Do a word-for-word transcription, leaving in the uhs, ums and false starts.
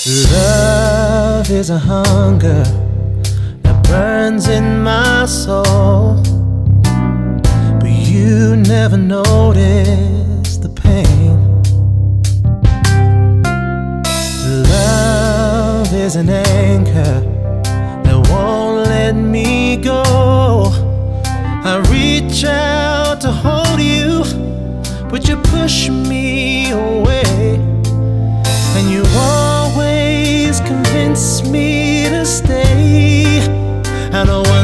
Love is a hunger that burns in my soul, but you never notice the pain. Love is an anchor that won't let me go. I reach out to hold you, but you push me away, and you always convince me to stay. I know